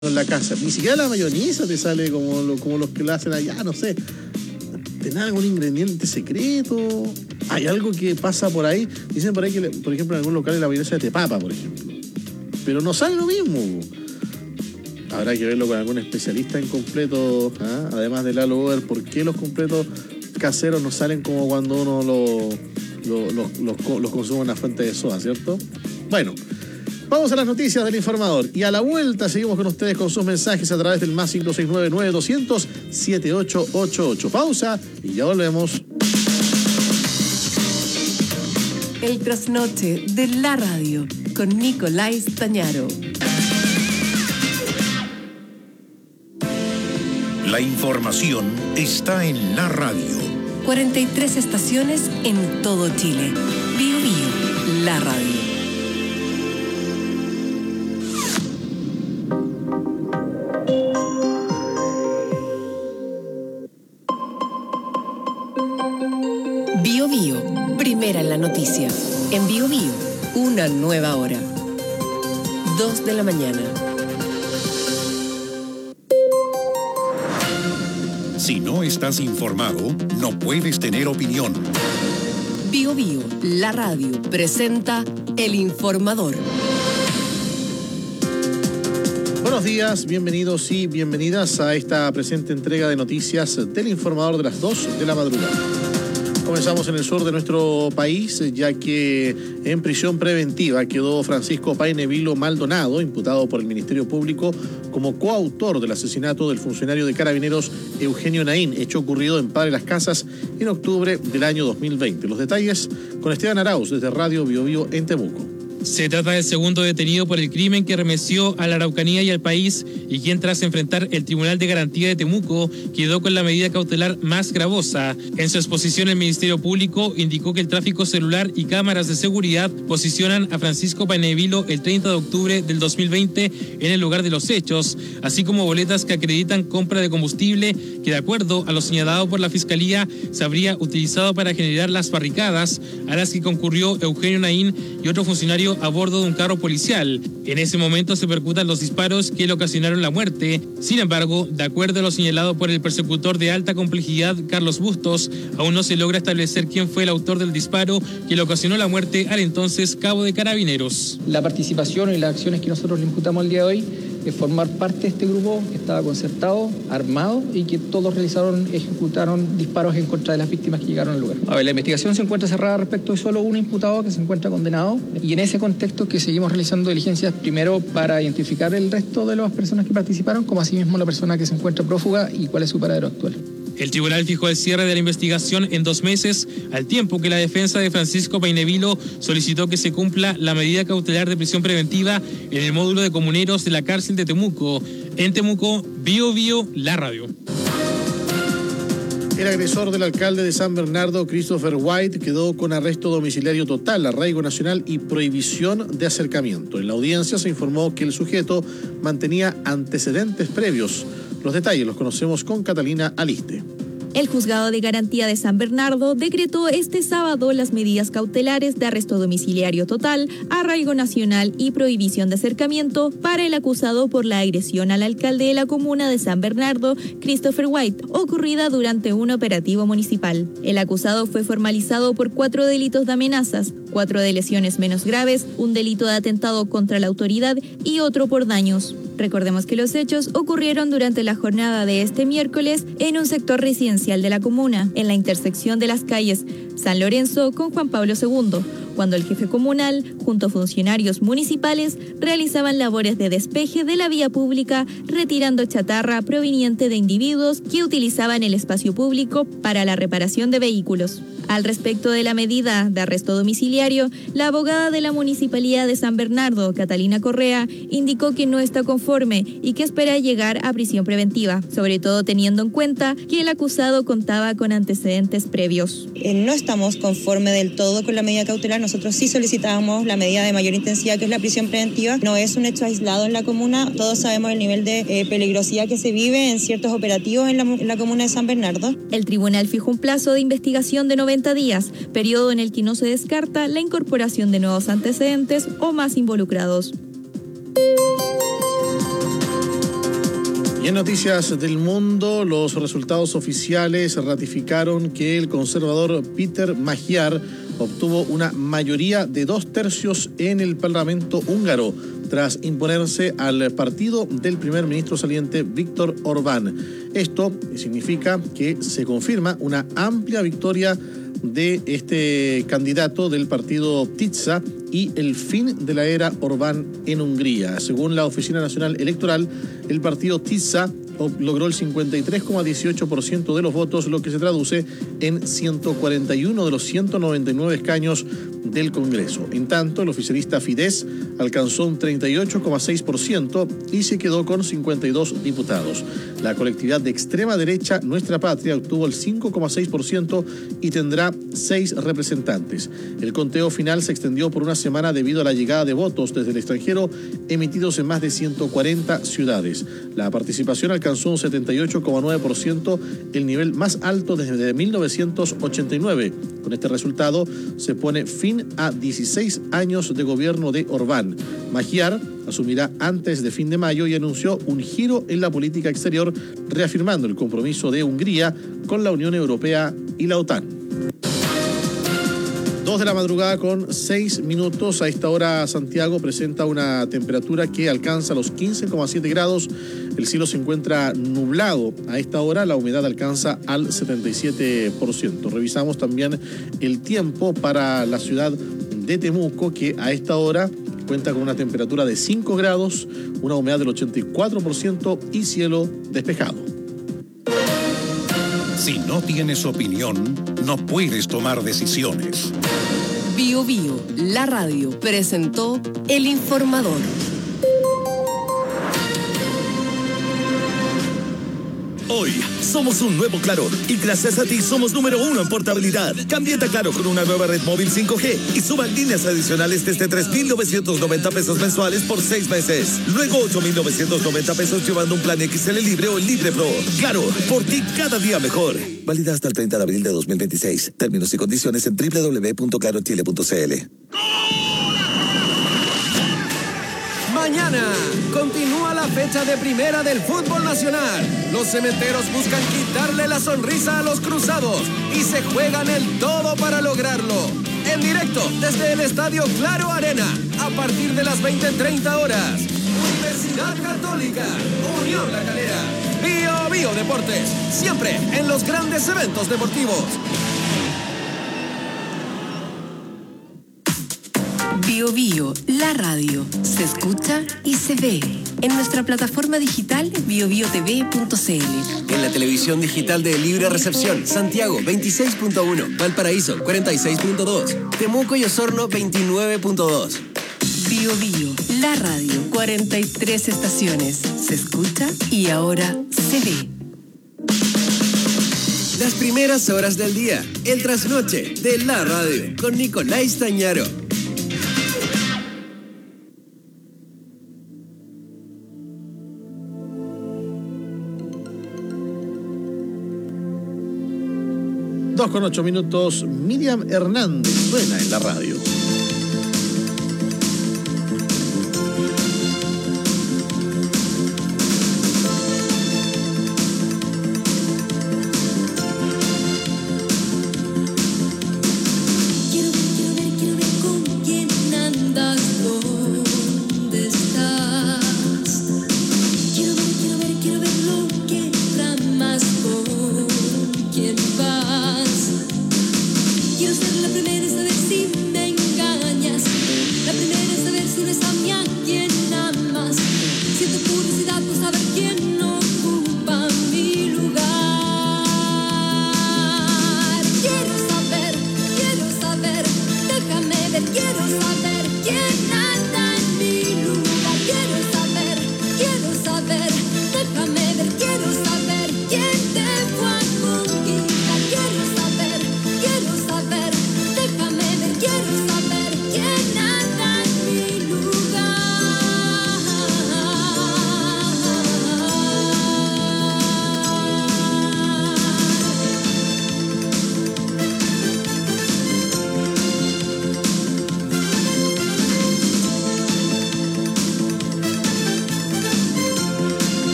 en la casa. Ni siquiera la mayonesa te sale como los que la hacen allá, no sé. ¿Tendrá algún ingrediente secreto? ¿Hay algo que pasa por ahí? Dicen por ahí que, por ejemplo, en algún local la mayonesa es de papa, por ejemplo. Pero no sale lo mismo. Habrá que verlo con algún especialista en completo, ¿ah? Además del Lalo Over, ¿por qué los completos caseros no salen como cuando uno los consume en una fuente de soda, ¿cierto? Bueno, vamos a las noticias del Informador. Y a la vuelta seguimos con ustedes con sus mensajes a través del más 569-9200-7888. Pausa y ya volvemos. El trasnoche de la radio con Nicolás Tañaro. La información está en la radio. 43 estaciones en todo Chile. Bio Bio, la radio. Bio Bio, primera en la noticia. En Bio Bio, una nueva hora. 2 de la mañana. Si no estás informado, no puedes tener opinión. Bio Bio, la radio, presenta El Informador. Buenos días, bienvenidos y bienvenidas a esta presente entrega de noticias del Informador de las 2 de la madrugada. Comenzamos en el sur de nuestro país, ya que en prisión preventiva quedó Francisco Paine Vilo Maldonado, imputado por el Ministerio Público como coautor del asesinato del funcionario de Carabineros Eugenio Naín, hecho ocurrido en Padre Las Casas en octubre del año 2020. Los detalles con Esteban Arauz desde Radio Bio Bio en Temuco. Se trata del segundo detenido por el crimen que remeció a la Araucanía y al país y quien tras enfrentar el Tribunal de Garantía de Temuco quedó con la medida cautelar más gravosa. En su exposición el Ministerio Público indicó que el tráfico celular y cámaras de seguridad posicionan a Francisco Paine Vilo el 30 de octubre del 2020 en el lugar de los hechos, así como boletas que acreditan compra de combustible que de acuerdo a lo señalado por la Fiscalía se habría utilizado para generar las barricadas a las que concurrió Eugenio Naín y otro funcionario a bordo de un carro policial. En ese momento se percutan los disparos que le ocasionaron la muerte. Sin embargo, de acuerdo a lo señalado por el persecutor de alta complejidad, Carlos Bustos, aún no se logra establecer quién fue el autor del disparo que le ocasionó la muerte al entonces cabo de Carabineros. La participación y las acciones que nosotros le imputamos el día de hoy es formar parte de este grupo que estaba concertado, armado y que todos ejecutaron disparos en contra de las víctimas que llegaron al lugar. La investigación se encuentra cerrada respecto de solo un imputado que se encuentra condenado y en ese contexto que seguimos realizando diligencias primero para identificar el resto de las personas que participaron, como asimismo la persona que se encuentra prófuga y cuál es su paradero actual. El tribunal fijó el cierre de la investigación en 2 meses, al tiempo que la defensa de Francisco Paine Vilo solicitó que se cumpla la medida cautelar de prisión preventiva en el módulo de comuneros de la cárcel de Temuco. En Temuco, Bio Bio, la radio. El agresor del alcalde de San Bernardo, Christopher White, quedó con arresto domiciliario total, arraigo nacional y prohibición de acercamiento. En la audiencia se informó que el sujeto mantenía antecedentes previos. Los detalles los conocemos con Catalina Aliste. El Juzgado de Garantía de San Bernardo decretó este sábado las medidas cautelares de arresto domiciliario total, arraigo nacional y prohibición de acercamiento para el acusado por la agresión al alcalde de la comuna de San Bernardo, Christopher White, ocurrida durante un operativo municipal. El acusado fue formalizado por 4 delitos de amenazas, 4 de lesiones menos graves, un delito de atentado contra la autoridad y otro por daños. Recordemos que los hechos ocurrieron durante la jornada de este miércoles en un sector residencial de la comuna, en la intersección de las calles San Lorenzo con Juan Pablo II, cuando el jefe comunal, junto a funcionarios municipales, realizaban labores de despeje de la vía pública, retirando chatarra proveniente de individuos que utilizaban el espacio público para la reparación de vehículos. Al respecto de la medida de arresto domiciliario, la abogada de la Municipalidad de San Bernardo, Catalina Correa, indicó que no está conforme y que espera llegar a prisión preventiva, sobre todo teniendo en cuenta que el acusado contaba con antecedentes previos. No estamos conformes del todo con la medida cautelar. Nosotros sí solicitábamos la medida de mayor intensidad, que es la prisión preventiva. No es un hecho aislado en la comuna. Todos sabemos el nivel de peligrosidad que se vive en ciertos operativos en la comuna de San Bernardo. El tribunal fijó un plazo de investigación de 90 días, periodo en el que no se descarta la incorporación de nuevos antecedentes o más involucrados. Y en noticias del mundo, los resultados oficiales ratificaron que el conservador Péter Magyar obtuvo una mayoría de 2/3 en el Parlamento húngaro, tras imponerse al partido del primer ministro saliente Viktor Orbán. Esto significa que se confirma una amplia victoria de este candidato del partido TISZA y el fin de la era Orbán en Hungría. Según la Oficina Nacional Electoral, el partido TISZA logró el 53,18% de los votos, lo que se traduce en 141 de los 199 escaños del Congreso. En tanto, el oficialista Fidesz alcanzó un 38,6% y se quedó con 52 diputados. La colectividad de extrema derecha Nuestra Patria obtuvo el 5,6% y tendrá 6 representantes. El conteo final se extendió por una semana debido a la llegada de votos desde el extranjero emitidos en más de 140 ciudades. La participación alcanzó un 78,9%, el nivel más alto desde 1989. Con este resultado se pone fin a 16 años de gobierno de Orbán. Magyar asumirá antes de fin de mayo y anunció un giro en la política exterior, reafirmando el compromiso de Hungría con la Unión Europea y la OTAN. 2 de la madrugada con 6 minutos. A esta hora Santiago presenta una temperatura que alcanza los 15,7 grados. El cielo se encuentra nublado. A esta hora la humedad alcanza al 77%. Revisamos también el tiempo para la ciudad de Temuco, que a esta hora cuenta con una temperatura de 5 grados, una humedad del 84% y cielo despejado. Si no tienes opinión, no puedes tomar decisiones. Bio Bio, la radio, presentó El Informador. Hoy somos un nuevo Claro y gracias a ti somos número 1 en portabilidad. Cámbiate a Claro con una nueva red móvil 5G y suba líneas adicionales desde 3,990 pesos mensuales por 6 meses. Luego 8,990 pesos llevando un plan XL Libre o Libre Pro. Claro, por ti cada día mejor. Válida hasta el 30 de abril de 2026. Términos y condiciones en www.clarochile.cl. Mañana continúa la fecha de primera del fútbol nacional. Los cementeros buscan quitarle la sonrisa a los cruzados y se juegan el todo para lograrlo. En directo desde el Estadio Claro Arena, a partir de las 20:30 horas. Universidad Católica, Unión La Calera, Bio Bio Deportes, siempre en los grandes eventos deportivos. Bio Bio, la radio, se escucha y se ve. En nuestra plataforma digital biobiotv.cl. En la televisión digital de Libre Recepción, Santiago 26.1, Valparaíso 46.2, Temuco y Osorno 29.2. Bio Bio, la radio, 43 estaciones, se escucha y ahora se ve. Las primeras horas del día, el trasnoche de la radio, con Nicolás Tañaro. Con 8 minutos, Miriam Hernández suena en la radio.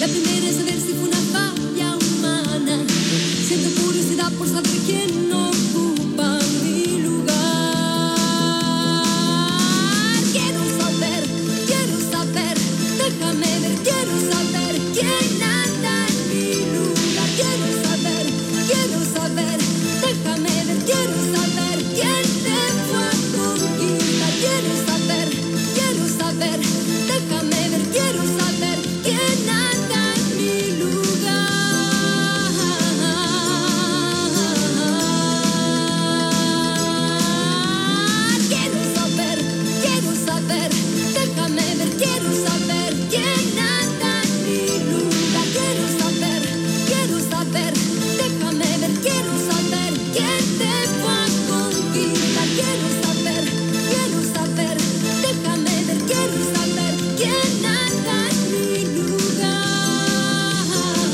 La primera es saber si fue una falla humana. Siento curiosidad por saber quién ocupa mi lugar. Quiero saber, déjame ver, quiero saber quién anda en mi lugar. Quiero saber, déjame ver, quiero saber quién te fue a conquistar. Quiero saber, déjame ver, quiero saber quién anda en mi lugar. Quiero saber, déjame ver, quiero saber quién anda en mi lugar. Quiero saber, déjame ver, quiero saber quién te fue a conquistar. Quiero saber, déjame ver, quiero saber quién anda en mi lugar.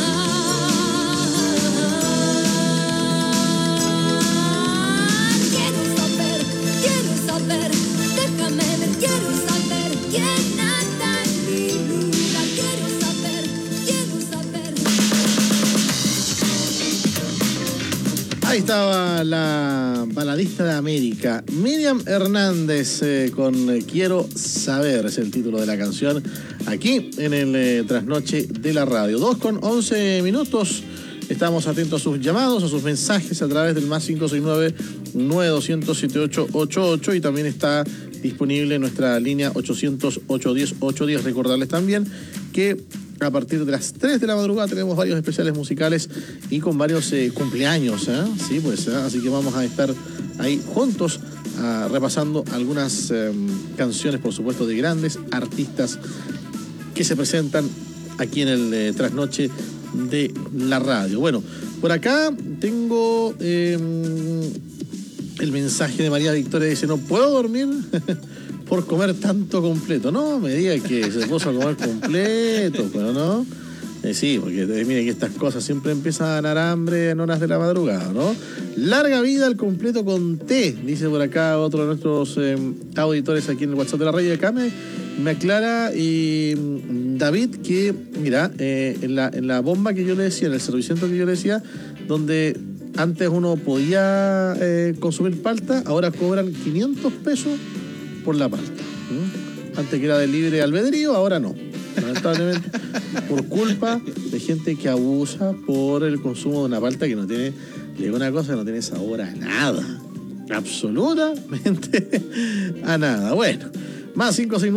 Quiero saber, déjame ver, quiero saber quién anda en mi lugar. Quiero saber. Ahí estaba la baladista de América, Miriam Hernández, con Quiero Saber, es el título de la canción, aquí en el Trasnoche de la Radio. 2:11. Estamos atentos a sus llamados, a sus mensajes a través del más 569-9200-7888 y también está disponible nuestra línea 800-810-810. Recordarles también que a partir de las 3 de la madrugada tenemos varios especiales musicales y con varios cumpleaños, ¿eh? Sí, pues, así que vamos a estar ahí juntos repasando algunas canciones, por supuesto, de grandes artistas que se presentan aquí en el Trasnoche de la Radio. Bueno, por acá tengo el mensaje de María Victoria, dice: no puedo dormir por comer tanto completo. No me diga que se puso a comer completo, pero no. Sí, porque miren que estas cosas siempre empiezan a dar hambre en horas de la madrugada, ¿no? Larga vida al completo con té, dice por acá otro de nuestros auditores aquí en el WhatsApp de la radio. Acá me aclara David que, mira, en la bomba que yo le decía, en el servicentro que yo le decía, donde antes uno podía consumir palta, ahora cobran 500 pesos por la palta. Antes que era de libre albedrío, ahora no. Lamentablemente, por culpa de gente que abusa por el consumo de una palta que no tiene, le digo una cosa, no tiene sabor a nada. Absolutamente a nada. Bueno, más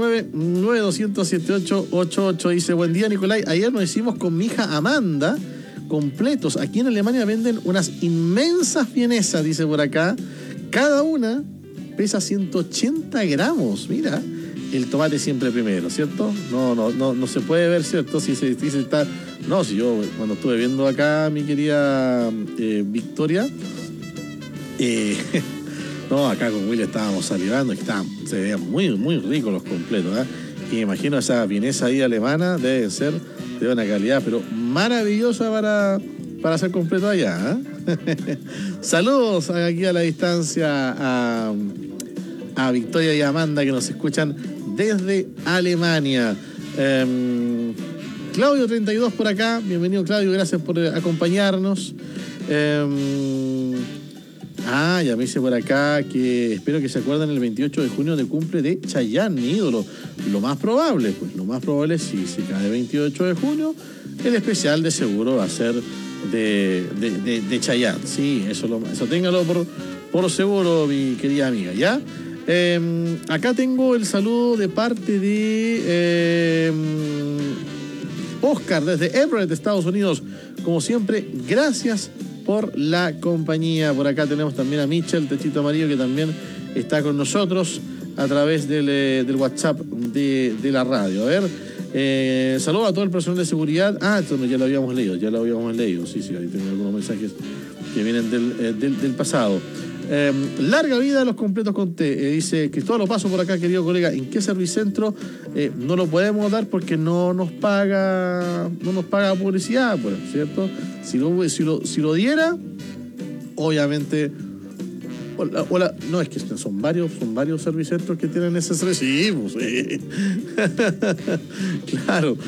569-9200-7888 dice: buen día, Nicolai. Ayer nos hicimos con mi hija Amanda completos. Aquí en Alemania venden unas inmensas vienesas, dice por acá. Cada una pesa 180 gramos. Mira, el tomate siempre primero, ¿cierto? No se puede ver, ¿cierto? Si se está... No, si yo cuando estuve viendo acá a mi querida Victoria, no, acá con Will estábamos salivando, se veían muy, muy ricos los completos, ¿eh? Y me imagino esa vienesa ahí alemana debe ser de una calidad, pero maravillosa para hacer completo allá, ¿eh? Saludos aquí a la distancia a Victoria y a Amanda que nos escuchan desde Alemania. Claudio 32 por acá, bienvenido Claudio, gracias por acompañarnos. Ya me dice por acá que espero que se acuerden el 28 de junio de cumple de Chayanne, mi ídolo. Lo más probable, si se cae 28 de junio, el especial de seguro va a ser de Chayanne. Sí, eso téngalo por seguro, mi querida amiga, ¿ya? Acá tengo el saludo de parte de Oscar desde Everett, Estados Unidos. Como siempre, gracias por la compañía. Por acá tenemos también a Michel Techito Amarillo, que también está con nosotros a través del WhatsApp de la radio. A ver, saludo a todo el personal de seguridad. Esto ya lo habíamos leído. Sí, ahí tengo algunos mensajes que vienen del pasado. Larga vida a los completos con té. Dice Cristóbal, lo paso por acá, querido colega. ¿En qué servicentro? No lo podemos dar porque no nos paga publicidad, pues, ¿cierto? Si lo diera, obviamente. No, es que son varios servicentros que tienen ese servicio. Sí, pues, sí. Claro.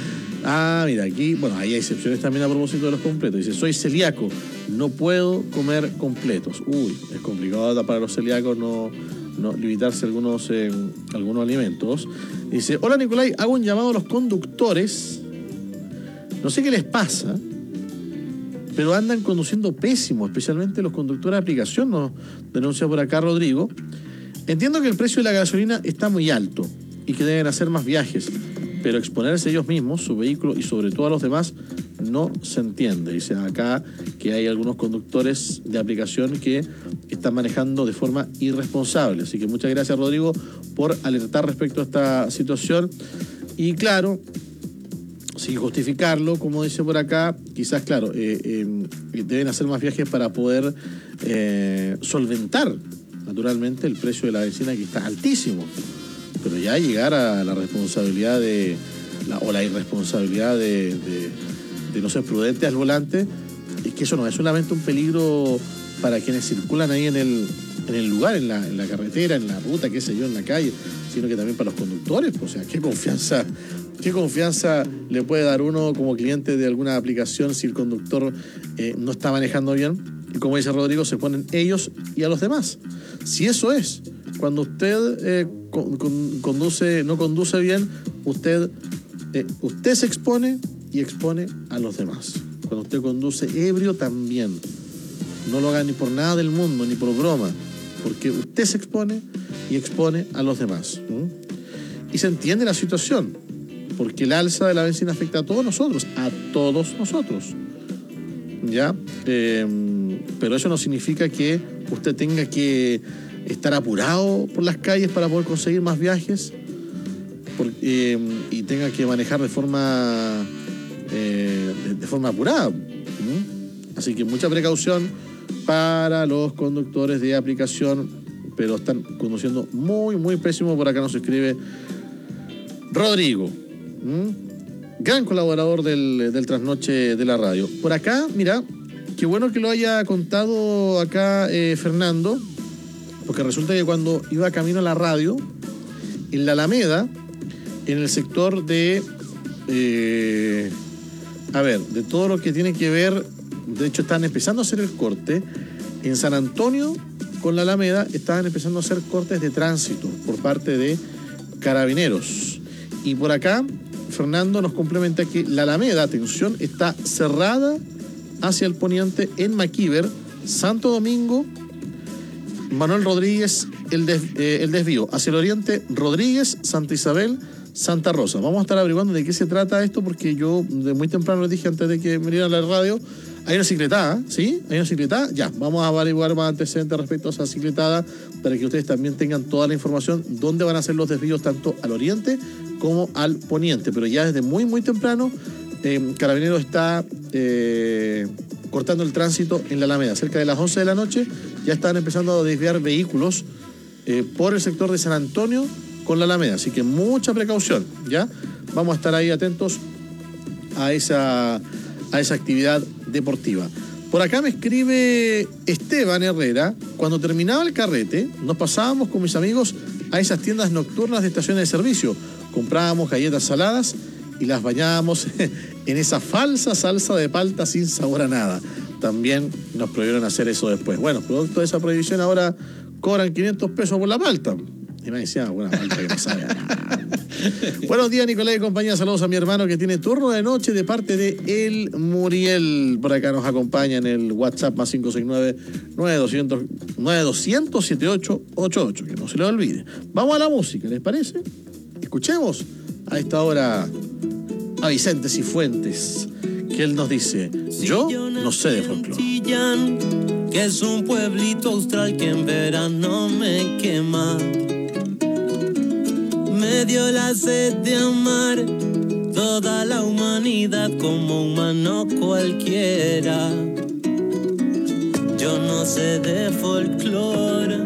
Mira, aquí, bueno, hay excepciones también a propósito de los completos. Dice, soy celíaco, no puedo comer completos. Uy, es complicado para los celíacos no limitarse algunos alimentos. Dice, hola Nicolai, hago un llamado a los conductores. No sé qué les pasa, pero andan conduciendo pésimo, especialmente los conductores de aplicación, nos denuncia por acá Rodrigo. Entiendo que el precio de la gasolina está muy alto y que deben hacer más viajes, pero exponerse ellos mismos, su vehículo y sobre todo a los demás no se entiende. Dice acá que hay algunos conductores de aplicación que están manejando de forma irresponsable. Así que muchas gracias, Rodrigo, por alertar respecto a esta situación. Y claro, sin justificarlo, como dice por acá, quizás, claro, deben hacer más viajes para poder solventar, naturalmente, el precio de la benzina, que está altísimo. Pero ya llegar a la responsabilidad o la irresponsabilidad de no ser prudente al volante, es que eso no es solamente un peligro para quienes circulan ahí en el lugar, en la carretera, en la ruta, qué sé yo, en la calle, sino que también para los conductores. O sea, ¿qué confianza le puede dar uno como cliente de alguna aplicación si el conductor no está manejando bien? Y como dice Rodrigo, se ponen ellos y a los demás. Si eso es, cuando usted no conduce bien, usted se expone y expone a los demás. Cuando usted conduce ebrio también. No lo haga ni por nada del mundo, ni por broma, porque usted se expone y expone a los demás. Y se entiende la situación, porque el alza de la benzina afecta a todos nosotros, ¿ya? Pero eso no significa que usted tenga que estar apurado por las calles para poder conseguir más viajes y tenga que manejar de forma apurada. Así que mucha precaución para los conductores de aplicación, pero están conduciendo muy, muy pésimo. Por acá nos escribe Rodrigo, gran colaborador del Trasnoche de la radio. Por acá, mira, qué bueno que lo haya contado acá Fernando, porque resulta que cuando iba camino a la radio, en la Alameda, en el sector de todo lo que tiene que ver, de hecho están empezando a hacer el corte, en San Antonio con la Alameda estaban empezando a hacer cortes de tránsito por parte de Carabineros. Y por acá, Fernando nos complementa que la Alameda, atención, está cerrada hacia el poniente en Maquíver, Santo Domingo, Manuel Rodríguez, el desvío. Hacia el oriente, Rodríguez, Santa Isabel, Santa Rosa. Vamos a estar averiguando de qué se trata esto, porque yo de muy temprano les dije antes de que me vinieran a la radio, hay una cicletada, ¿sí? Hay una cicletada, ya. Vamos a averiguar más antecedentes respecto a esa cicletada para que ustedes también tengan toda la información, dónde van a ser los desvíos tanto al oriente como al poniente. Pero ya desde muy, muy temprano, Carabineros está cortando el tránsito en la Alameda. Cerca de las 11 de la noche ya están empezando a desviar vehículos por el sector de San Antonio con la Alameda. Así que mucha precaución, ¿ya? Vamos a estar ahí atentos a esa actividad deportiva. Por acá me escribe Esteban Herrera: cuando terminaba el carrete, nos pasábamos con mis amigos a esas tiendas nocturnas de estaciones de servicio. Comprábamos galletas saladas y las bañábamos en esa falsa salsa de palta sin sabor a nada. También nos prohibieron hacer eso después. Bueno, producto de esa prohibición ahora cobran 500 pesos por la palta. Y me decía, buena palta que no sabe a nada. Buenos días, Nicolás y compañía. Saludos a mi hermano que tiene turno de noche de parte de El Muriel. Por acá nos acompaña en el WhatsApp más 569-9200-7888. Que no se le olvide. Vamos a la música, ¿les parece? Escuchemos a esta hora a Vicente Cifuentes, que él nos dice: yo no sé de folclore. Que es un pueblito austral que en verano me quema. Me dio la sed de amar toda la humanidad como humano cualquiera. Yo no sé de folclore,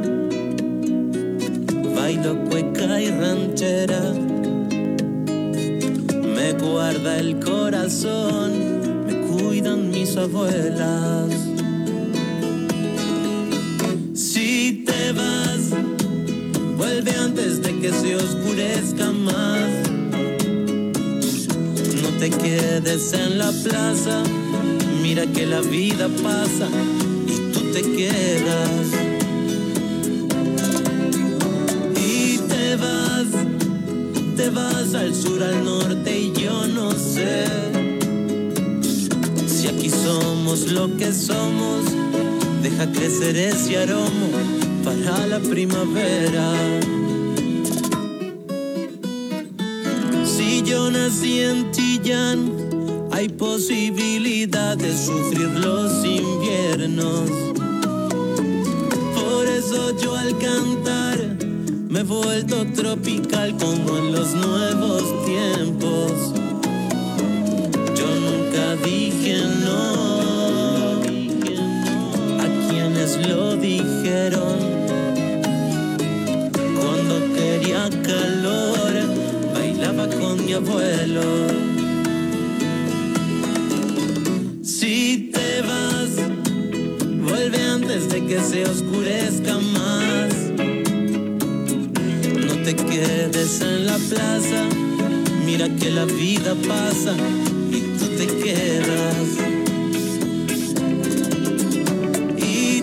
bailo cueca y ranchera. Me guarda el corazón, me cuidan mis abuelas. Si te vas, vuelve antes de que se oscurezca más. No te quedes en la plaza, mira que la vida pasa y tú te quedas. Y te vas al sur, al norte y yo no sé si aquí somos lo que somos. Deja crecer ese aroma para la primavera. Si yo nací en Chillán, hay posibilidad de sufrir los inviernos. Por eso yo al cantar me he vuelto tropical como en los nuevos tiempos. Yo nunca dije no a quienes lo dijeron. Cuando quería calor, bailaba con mi abuelo. Si te vas, vuelve antes de que se oscurezca más. No te quedes en la plaza, mira que la vida pasa y tú te quedas. Y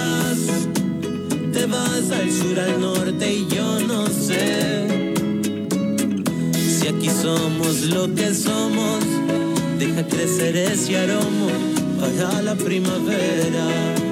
te vas al sur, al norte y yo no sé si aquí somos lo que somos. Deja crecer ese aroma para la primavera.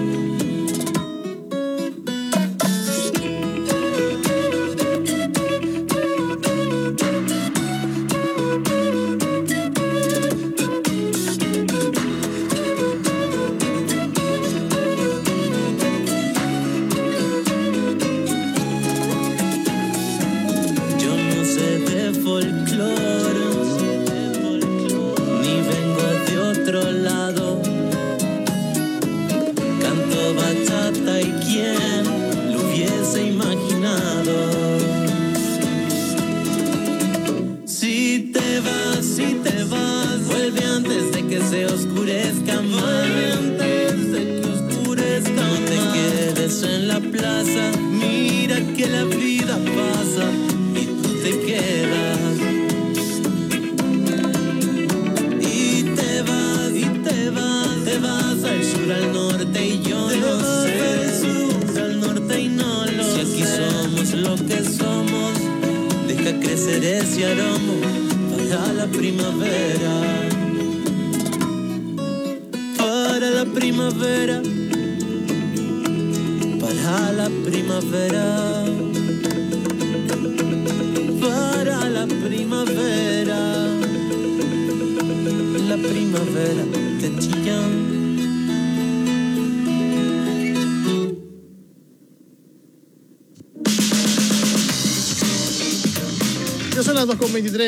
Ya son las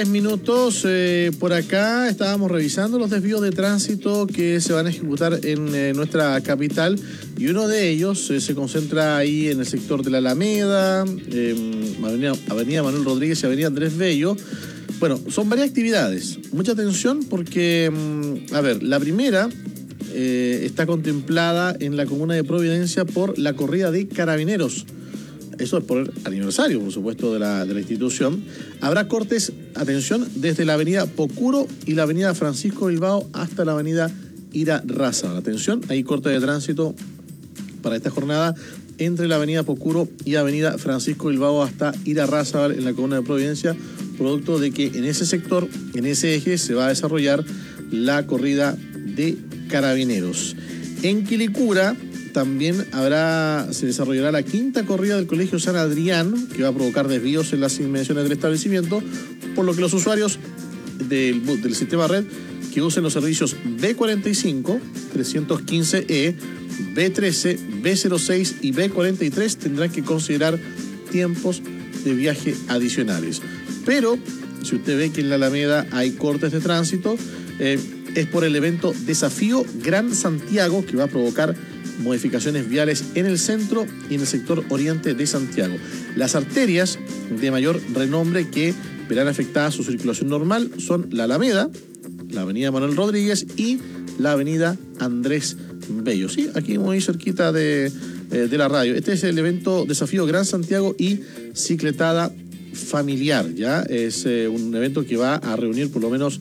2:23. Por acá estábamos revisando los desvíos de tránsito que se van a ejecutar en nuestra capital, y uno de ellos se concentra ahí en el sector de la Alameda, Avenida Manuel Rodríguez y Avenida Andrés Bello. Bueno, son varias actividades. Mucha atención porque, la primera está contemplada en la comuna de Providencia por la corrida de carabineros. Eso es por el aniversario, por supuesto, de la institución. Habrá cortes, atención, desde la avenida Pocuro y la avenida Francisco Bilbao hasta la avenida Ira Rázaval. Atención, hay corte de tránsito para esta jornada entre la avenida Pocuro y avenida Francisco Bilbao hasta Ira Rázaval en la comuna de Providencia, producto de que en ese sector, en ese eje, se va a desarrollar la corrida de carabineros. En Quilicura también se desarrollará la quinta corrida del Colegio San Adrián, que va a provocar desvíos en las inmediaciones del establecimiento, por lo que los usuarios del sistema red que usen los servicios B45, 315E, B13, B06 y B43 tendrán que considerar tiempos de viaje adicionales. Pero si usted ve que en la Alameda hay cortes de tránsito, es por el evento Desafío Gran Santiago, que va a provocar modificaciones viales en el centro y en el sector oriente de Santiago. Las arterias de mayor renombre que verán afectada su circulación normal son la Alameda, la avenida Manuel Rodríguez y la avenida Andrés Bello. Sí, aquí muy cerquita de la radio. Este es el evento Desafío Gran Santiago y Cicletada Familiar. Ya es un evento que va a reunir por lo menos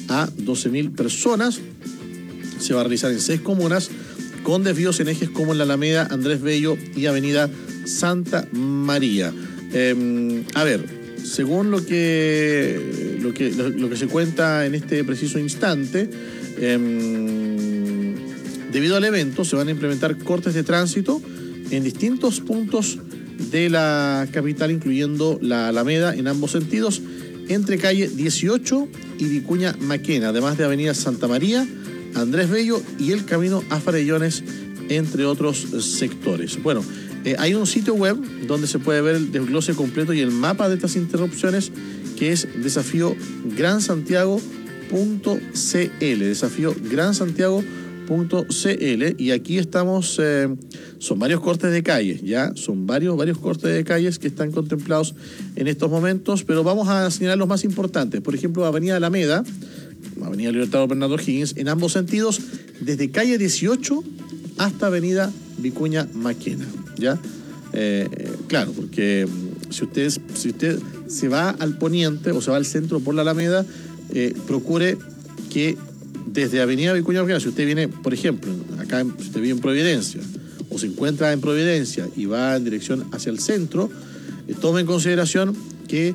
a 12.000 personas. Se va a realizar en 6 comunas, con desvíos en ejes como en la Alameda, Andrés Bello y Avenida Santa María. A ver, según lo que se cuenta en este preciso instante, debido al evento se van a implementar cortes de tránsito en distintos puntos de la capital, incluyendo la Alameda en ambos sentidos, entre calle 18 y Vicuña Maquena, además de Avenida Santa María, Andrés Bello y el camino a Farellones, entre otros sectores. Bueno, hay un sitio web donde se puede ver el desglose completo y el mapa de estas interrupciones, que es desafiogransantiago.cl, desafiogransantiago.cl, y aquí estamos, son varios cortes de calles, ya, son varios cortes de calles que están contemplados en estos momentos, pero vamos a señalar los más importantes. Por ejemplo, Avenida Alameda, Avenida Libertador Bernardo Higgins, en ambos sentidos, desde calle 18 hasta Avenida Vicuña Maquena, ¿ya? Claro, porque si usted se va al poniente o se va al centro por la Alameda, procure que desde Avenida Vicuña Maquena, si usted viene, por ejemplo, acá, si usted vive en Providencia o se encuentra en Providencia y va en dirección hacia el centro, tome en consideración que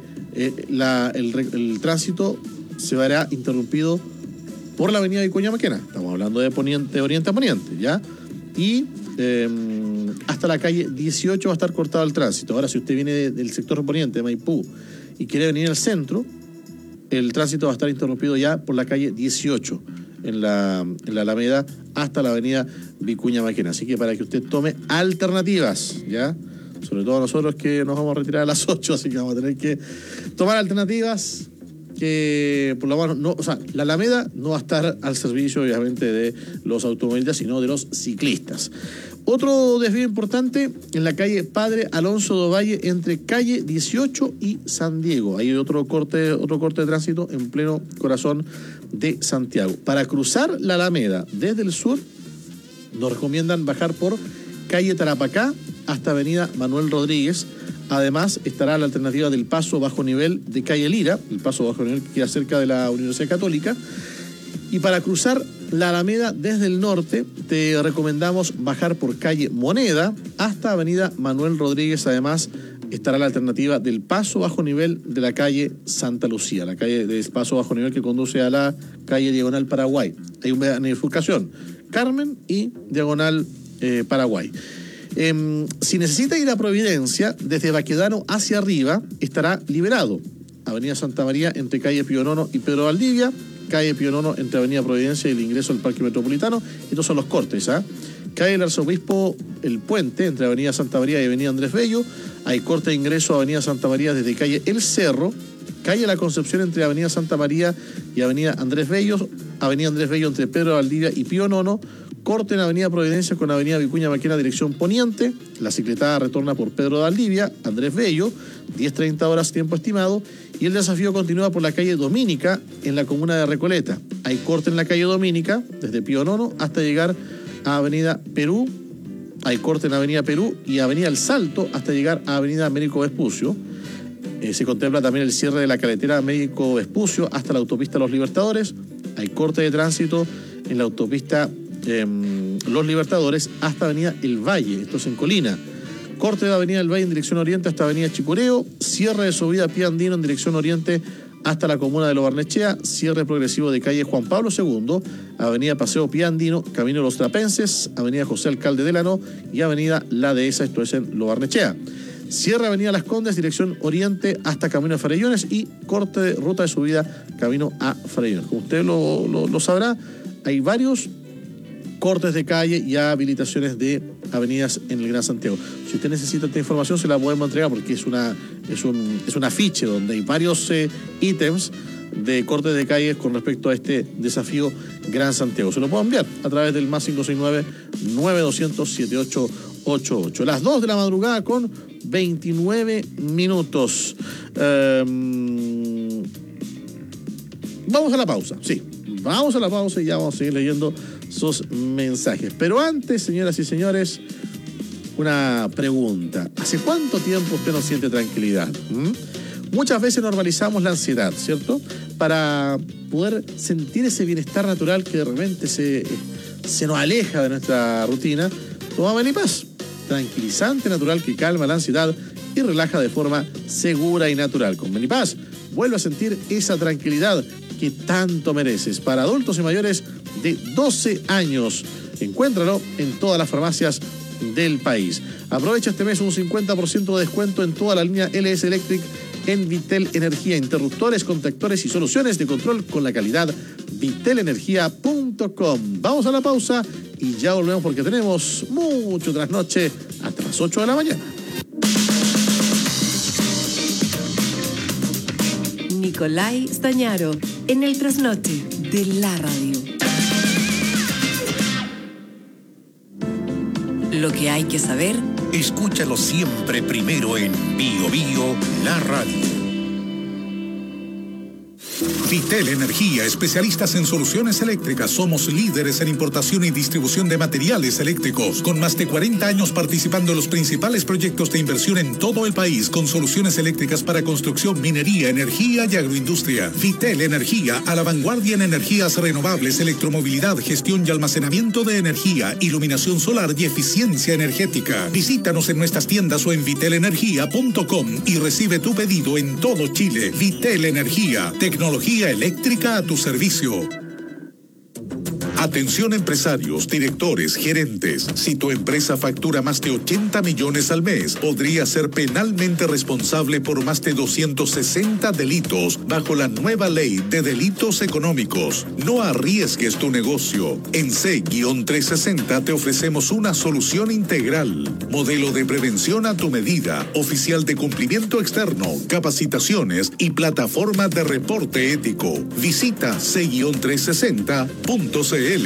el tránsito se verá interrumpido por la Avenida Vicuña Maquena. Estamos hablando de oriente a poniente, ¿ya? Y hasta la calle 18 va a estar cortado el tránsito. Ahora, si usted viene del sector poniente de Maipú y quiere venir al centro, el tránsito va a estar interrumpido ya por la calle 18 en la Alameda hasta la Avenida Vicuña Maquena. Así que para que usted tome alternativas, ¿ya? Sobre todo nosotros, que nos vamos a retirar a las 8, así que vamos a tener que tomar alternativas que por lo menos no, o sea, la Alameda no va a estar al servicio, obviamente, de los automovilistas, sino de los ciclistas. Otro desvío importante en la calle Padre Alonso do Valle, entre calle 18 y San Diego. Hay otro corte de tránsito en pleno corazón de Santiago. Para cruzar la Alameda desde el sur, nos recomiendan bajar por calle Tarapacá hasta Avenida Manuel Rodríguez. Además, estará la alternativa del paso bajo nivel de calle Lira, el paso bajo nivel que queda cerca de la Universidad Católica. Y para cruzar la Alameda desde el norte, te recomendamos bajar por calle Moneda hasta Avenida Manuel Rodríguez. Además, estará la alternativa del paso bajo nivel de la calle Santa Lucía, la calle de paso bajo nivel que conduce a la calle Diagonal Paraguay. Hay una bifurcación, Carmen y Diagonal Paraguay. Si necesita ir a Providencia, desde Baquedano hacia arriba, estará liberado. Avenida Santa María entre calle Pío Nono y Pedro Valdivia, calle Pío Nono entre Avenida Providencia y el ingreso al Parque Metropolitano. Estos son los cortes, ¿ah? Calle El Arzobispo El Puente entre Avenida Santa María y Avenida Andrés Bello. Hay corte de ingreso a Avenida Santa María desde calle El Cerro, calle La Concepción entre Avenida Santa María y Avenida Andrés Bello, Avenida Andrés Bello entre Pedro Valdivia y Pío Nono. Corte en Avenida Providencia con Avenida Vicuña Maquena, dirección poniente. La cicletada retorna por Pedro de Valdivia, Andrés Bello, 10:30 horas, tiempo estimado. Y el desafío continúa por la calle Domínica, en la comuna de Recoleta. Hay corte en la calle Domínica, desde Pío Nono hasta llegar a Avenida Perú. Hay corte en Avenida Perú y Avenida El Salto hasta llegar a Avenida Américo Vespucio. Se contempla también el cierre de la carretera Américo Vespucio hasta la autopista Los Libertadores. Hay corte de tránsito en la autopista Los Libertadores hasta Avenida El Valle, esto es en Colina. Corte de Avenida El Valle en dirección oriente hasta Avenida Chicureo. Cierre de subida Pie Andino en dirección oriente hasta la comuna de Lo Barnechea. Cierre progresivo de calle Juan Pablo II, Avenida Paseo Pie Andino, Camino de los Trapenses, Avenida José Alcalde Delano y Avenida La Dehesa, esto es en Lo Barnechea. Cierre Avenida Las Condes, dirección oriente hasta Camino a Farellones, y corte de ruta de subida Camino a Farellones. Como usted lo sabrá, hay varios cortes de calle y habilitaciones de avenidas en el Gran Santiago. Si usted necesita esta información, se la podemos entregar, porque es un afiche donde hay varios ítems de cortes de calles con respecto a este desafío Gran Santiago. Se lo puedo enviar a través del más 569-9200-7888. Las 2 de la madrugada con 29 minutos. Vamos a la pausa, sí. Vamos a la pausa y ya vamos a seguir leyendo sus mensajes. Pero antes, señoras y señores, una pregunta. ¿Hace cuánto tiempo usted no siente tranquilidad? Muchas veces normalizamos la ansiedad, ¿cierto? Para poder sentir ese bienestar natural que de repente se nos aleja de nuestra rutina, toma Melipaz, tranquilizante natural que calma la ansiedad y relaja de forma segura y natural. Con Melipaz, vuelve a sentir esa tranquilidad que tanto mereces. Para adultos y mayores de 12 años, encuéntralo en todas las farmacias del país. Aprovecha este mes un 50% de descuento en toda la línea LS Electric en Vitel Energía, interruptores, contactores y soluciones de control con la calidad vitelenergia.com. Vamos a la pausa y ya volvemos porque tenemos mucho trasnoche hasta las 8 de la mañana. Nicolai Stañaro en el trasnoche de la radio. Lo que hay que saber. Escúchalo siempre primero en Bio Bio, la radio. Vitel Energía, especialistas en soluciones eléctricas. Somos líderes en importación y distribución de materiales eléctricos, con más de 40 años participando en los principales proyectos de inversión en todo el país, con soluciones eléctricas para construcción, minería, energía y agroindustria. Vitel Energía, a la vanguardia en energías renovables, electromovilidad, gestión y almacenamiento de energía, iluminación solar y eficiencia energética. Visítanos en nuestras tiendas o en vitelenergia.com y recibe tu pedido en todo Chile. Vitel Energía, tecnología eléctrica a tu servicio. Atención empresarios, directores, gerentes. Si tu empresa factura más de 80 millones al mes, podría ser penalmente responsable por más de 260 delitos bajo la nueva ley de delitos económicos. No arriesgues tu negocio. En C-360 te ofrecemos una solución integral. Modelo de prevención a tu medida, oficial de cumplimiento externo, capacitaciones y plataforma de reporte ético. Visita C-360.cl.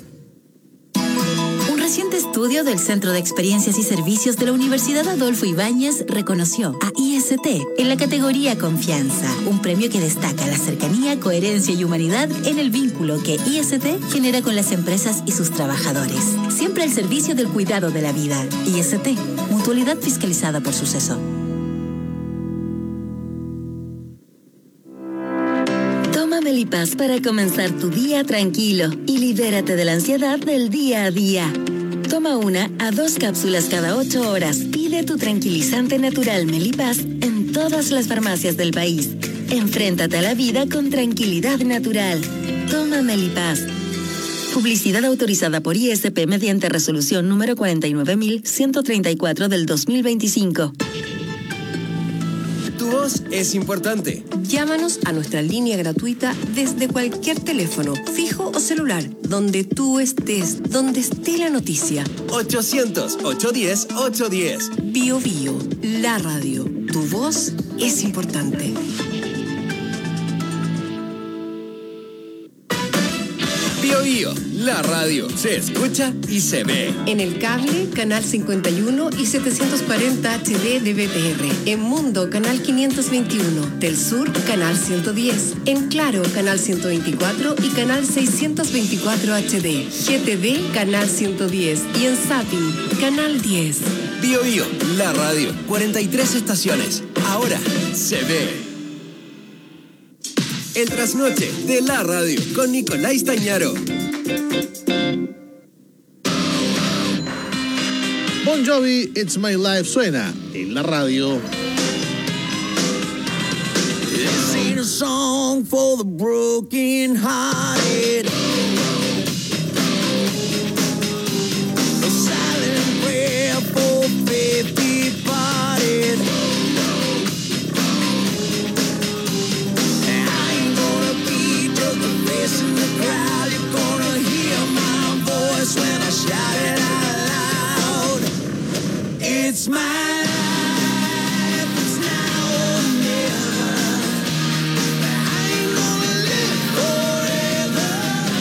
Un reciente estudio del Centro de Experiencias y Servicios de la Universidad Adolfo Ibáñez reconoció a IST en la categoría Confianza, un premio que destaca la cercanía, coherencia y humanidad en el vínculo que IST genera con las empresas y sus trabajadores. Siempre al servicio del cuidado de la vida. IST, mutualidad fiscalizada por Suceso. Melipaz para comenzar tu día tranquilo y libérate de la ansiedad del día a día. Toma 1 a 2 cápsulas cada 8 horas. Pide tu tranquilizante natural Melipaz en todas las farmacias del país. Enfréntate a la vida con tranquilidad natural. Toma Melipaz. Publicidad autorizada por ISP mediante resolución número 49.134 del 2025. Tu voz es importante. Llámanos a nuestra línea gratuita desde cualquier teléfono, fijo o celular, donde tú estés, donde esté la noticia. 800-810-810. Bio Bio, la radio. Tu voz es importante. Bio Bio, la radio. Se escucha y se ve. En el cable, canal 51 y 740 HD de BTR. En Mundo, canal 521. Del Sur, canal 110. En Claro, canal 124 y canal 624 HD. GTV, canal 110. Y en Zapping, canal 10. Bio Bio, la radio. 43 estaciones. Ahora se ve. El trasnoche de la radio con Nicolai Stañaro. Bon Jovi, It's My Life suena en la radio. This ain't a song for the broken hearted. A silent prayer for faith departed. In the crowd, you're gonna hear my voice when I shout it out loud. It's my life, it's now or never. I ain't gonna live forever.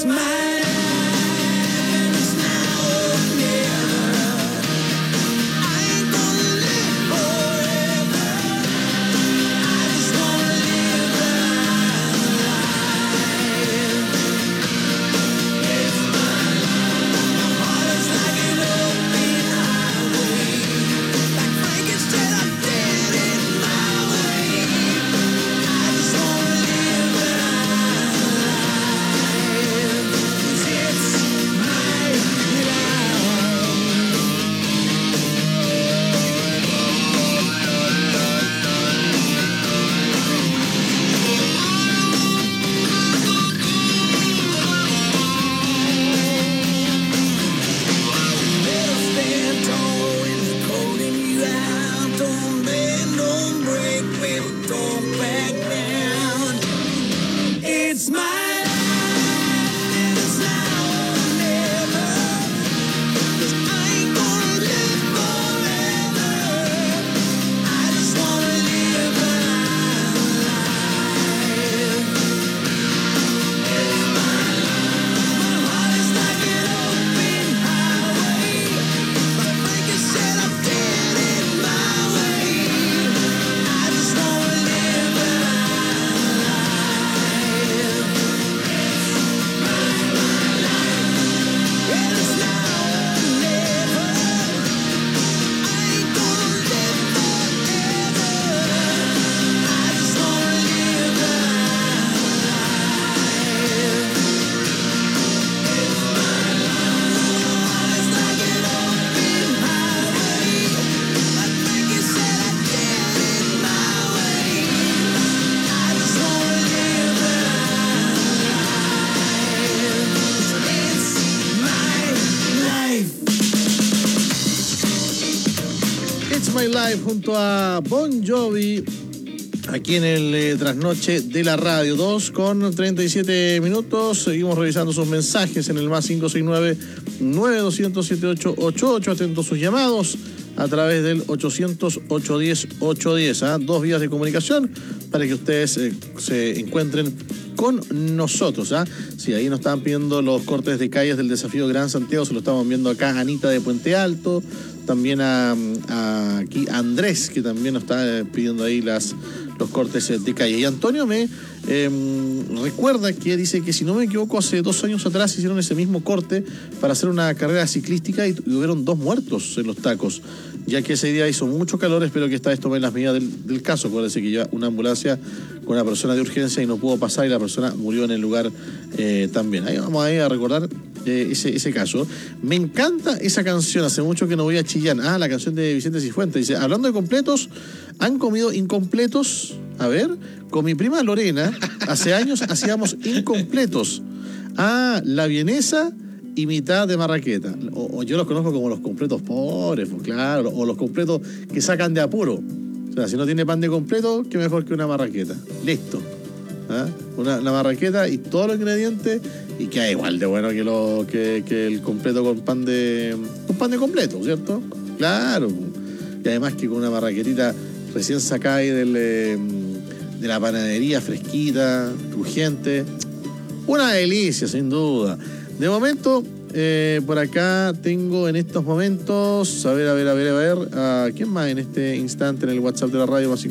It's my My Life junto a Bon Jovi aquí en el trasnoche de la radio. 2:37. Seguimos revisando sus mensajes en el más 569-9200-7888. Atentos a sus llamados a través del 800-810-810. Dos vías de comunicación para que ustedes se encuentren con nosotros. Sí, ahí nos estaban pidiendo los cortes de calles del desafío Gran Santiago. Se lo estamos viendo acá Anita de Puente Alto. También aquí Andrés, que también nos está pidiendo ahí los cortes de calle. Y Antonio me recuerda que dice que, si no me equivoco, hace 2 años atrás hicieron ese mismo corte para hacer una carrera ciclística y hubieron 2 muertos en los tacos, ya que ese día hizo mucho calor. Espero que esta vez tomen las medidas del caso. Acuérdense que lleva una ambulancia con una persona de urgencia y no pudo pasar, y la persona murió en el lugar también. Ahí vamos a recordar ese caso. Me encanta esa canción. Hace mucho que no voy a Chillán. La canción de Vicente Cifuentes. Dice, hablando de completos, ¿han comido incompletos? A ver, con mi prima Lorena, hace años hacíamos incompletos. La vienesa y mitad de marraqueta. O yo los conozco como los completos pobres, pues, claro. O los completos que sacan de apuro. O sea, si no tiene pan de completo, qué mejor que una marraqueta. Listo. Una marraqueta y todos los ingredientes, y queda igual de bueno que el completo con pan de completo, ¿cierto? Claro. Y además que con una marraquetita recién sacada ahí de la panadería, fresquita, crujiente. Una delicia, sin duda. De momento, por acá tengo en estos momentos, a ver, ¿quién más en este instante en el WhatsApp de la radio? Más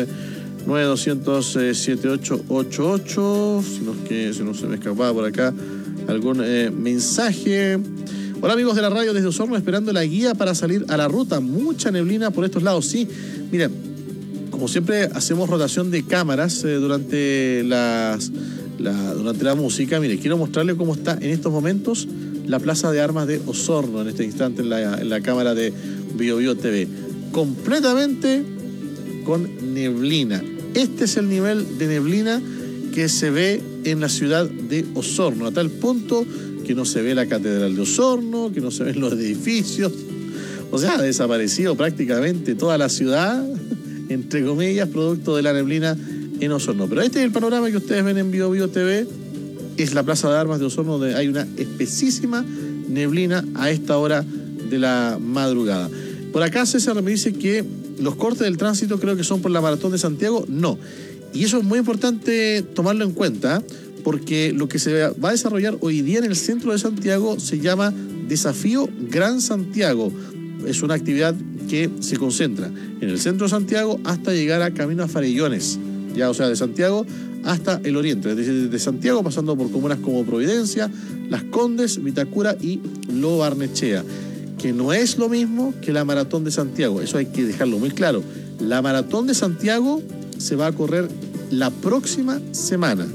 569-9200-7888. Si no se me escapaba por acá algún mensaje. Hola amigos de la radio desde Osorno, esperando la guía para salir a la ruta. Mucha neblina por estos lados. Sí, miren, como siempre hacemos rotación de cámaras durante la música. Mire, quiero mostrarles cómo está en estos momentos la Plaza de Armas de Osorno en este instante en la cámara de BioBio TV. Completamente con neblina. Este es el nivel de neblina que se ve en la ciudad de Osorno, a tal punto que no se ve la Catedral de Osorno, que no se ven los edificios. O sea, ha desaparecido prácticamente toda la ciudad, entre comillas, producto de la neblina en Osorno. Pero este es el panorama que ustedes ven en BioBio TV. Es la Plaza de Armas de Osorno, donde hay una espesísima neblina a esta hora de la madrugada. Por acá César me dice que los cortes del tránsito creo que son por la Maratón de Santiago. No. Y eso es muy importante tomarlo en cuenta, porque lo que se va a desarrollar hoy día en el centro de Santiago se llama Desafío Gran Santiago. Es una actividad que se concentra en el centro de Santiago hasta llegar a Camino a Farellones, ya, o sea, de Santiago hasta el oriente, es decir, de Santiago pasando por comunas como Providencia, Las Condes, Vitacura y Lo Barnechea, que no es lo mismo que la Maratón de Santiago, eso hay que dejarlo muy claro. La Maratón de Santiago se va a correr la próxima semana,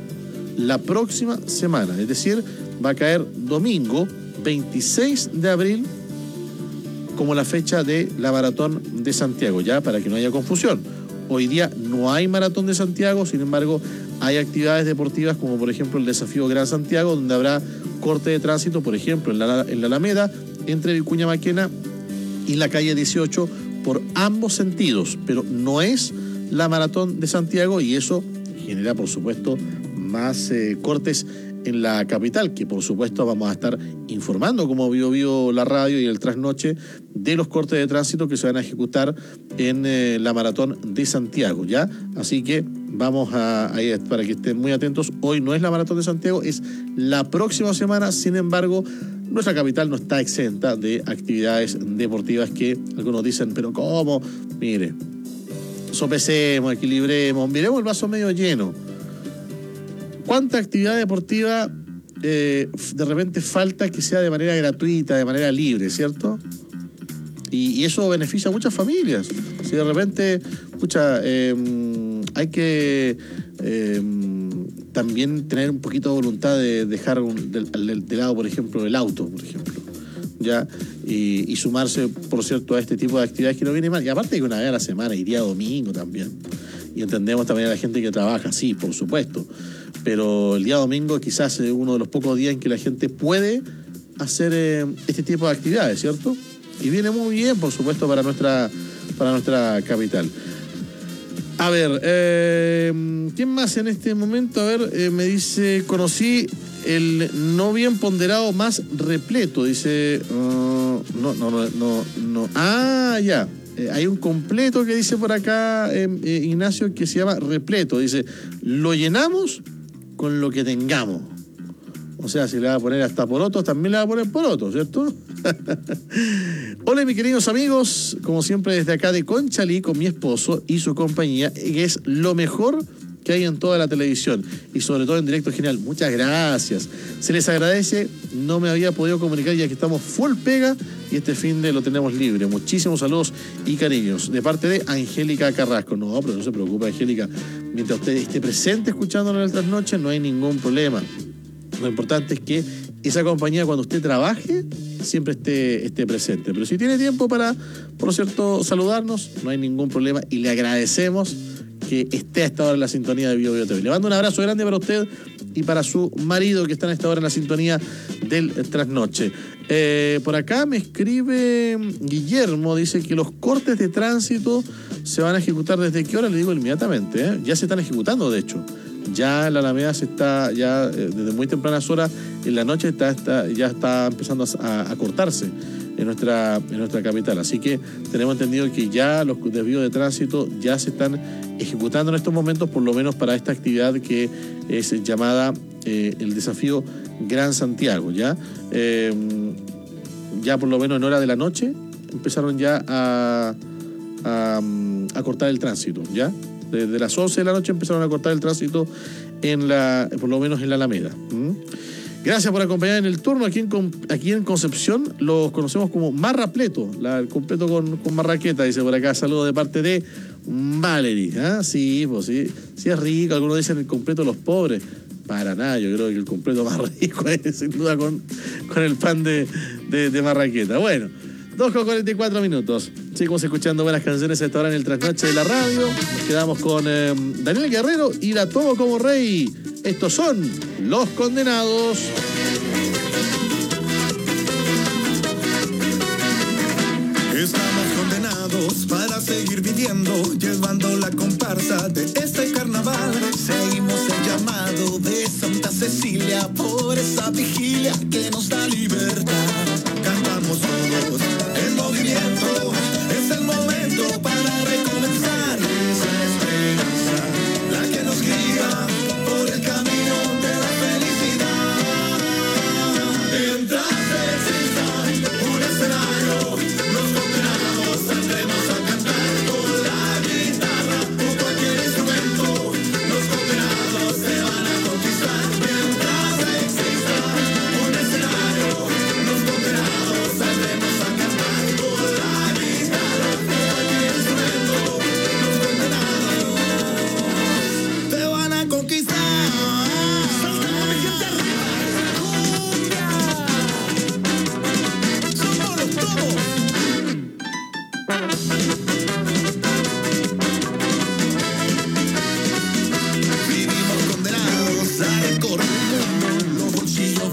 es decir, va a caer domingo 26 de abril como la fecha de la Maratón de Santiago, ya, para que no haya confusión. Hoy día no hay Maratón de Santiago, sin embargo, hay actividades deportivas como por ejemplo el Desafío Gran Santiago, donde habrá corte de tránsito, por ejemplo, en la Alameda, entre Vicuña Maquena y la calle 18, por ambos sentidos, pero no es la Maratón de Santiago y eso genera, por supuesto, más cortes en la capital, que por supuesto vamos a estar informando como Bio la radio y el trasnoche de los cortes de tránsito que se van a ejecutar en la Maratón de Santiago, ¿ya? Así que vamos a ir para que estén muy atentos. Hoy no es la Maratón de Santiago, es la próxima semana. Sin embargo, nuestra capital no está exenta de actividades deportivas que algunos dicen, pero ¿cómo? Mire, sopesemos, equilibremos, miremos el vaso medio lleno. ¿Cuánta actividad deportiva de repente falta que sea de manera gratuita, de manera libre, ¿cierto? Y eso beneficia a muchas familias. Si de repente, hay que también tener un poquito de voluntad de dejar de lado, por ejemplo, el auto, por ejemplo, ¿ya? Y sumarse, por cierto, a este tipo de actividades que no viene mal. Y aparte que una vez a la semana, y día domingo también. Y entendemos también a la gente que trabaja, sí, por supuesto. Pero el día domingo quizás es uno de los pocos días en que la gente puede hacer este tipo de actividades, ¿cierto? Y viene muy bien, por supuesto, para nuestra capital. A ver, ¿quién más en este momento? A ver, me dice, conocí el no bien ponderado más repleto, dice, no. Ah, ya. Hay un completo que dice por acá, Ignacio, que se llama repleto. Dice, lo llenamos con lo que tengamos. O sea, si le va a poner hasta porotos, también le va a poner porotos, ¿cierto? Hola, mis queridos amigos. Como siempre, desde acá de Conchalí, con mi esposo y su compañía, que es lo mejor que hay en toda la televisión y sobre todo en Directo Genial. Muchas gracias. Se les agradece. No me había podido comunicar ya que estamos full pega y este fin de lo tenemos libre. Muchísimos saludos y cariños de parte de Angélica Carrasco. No, pero no se preocupe, Angélica. Mientras usted esté presente escuchándolo en el trasnoche, no hay ningún problema. Lo importante es que esa compañía, cuando usted trabaje, siempre esté presente. Pero si tiene tiempo para, por cierto, saludarnos, no hay ningún problema y le agradecemos que esté a esta hora en la sintonía de Bio TV. Le mando un abrazo grande para usted y para su marido que están a esta hora en la sintonía del trasnoche. Por acá me escribe Guillermo, dice que los cortes de tránsito se van a ejecutar ¿desde qué hora? Le digo inmediatamente, ya se están ejecutando, de hecho. Ya la Alameda se está, ya desde muy tempranas horas en la noche ya está empezando a cortarse en nuestra capital. Así que tenemos entendido que ya los desvíos de tránsito ya se están ejecutando en estos momentos, por lo menos para esta actividad que es llamada el Desafío Gran Santiago. Ya por lo menos en hora de la noche empezaron ya a cortar el tránsito, ¿ya? Desde las 11 de la noche empezaron a cortar el tránsito por lo menos en la Alameda. Gracias por acompañar en el turno. Aquí en Concepción los conocemos como marrapleto, el completo con marraqueta, dice por acá. Saludos de parte de Valerie. Sí, pues sí es rico. Algunos dicen el completo de los pobres. Para nada, yo creo que el completo más rico es sin duda con el pan de marraqueta. Bueno, 2:44. Seguimos escuchando buenas canciones a esta hora en el trasnoche de la radio. Nos quedamos con Daniel Guerrero y La Tomo como Rey. Estos son Los Condenados. Estamos condenados para seguir viviendo, llevando la comparsa de este carnaval. Seguimos el llamado de Santa Cecilia por esa vigilia que nos da libertad. Cantamos todos en movimiento, es el momento para recomenzar. Esa esperanza, la que nos guía por el camino de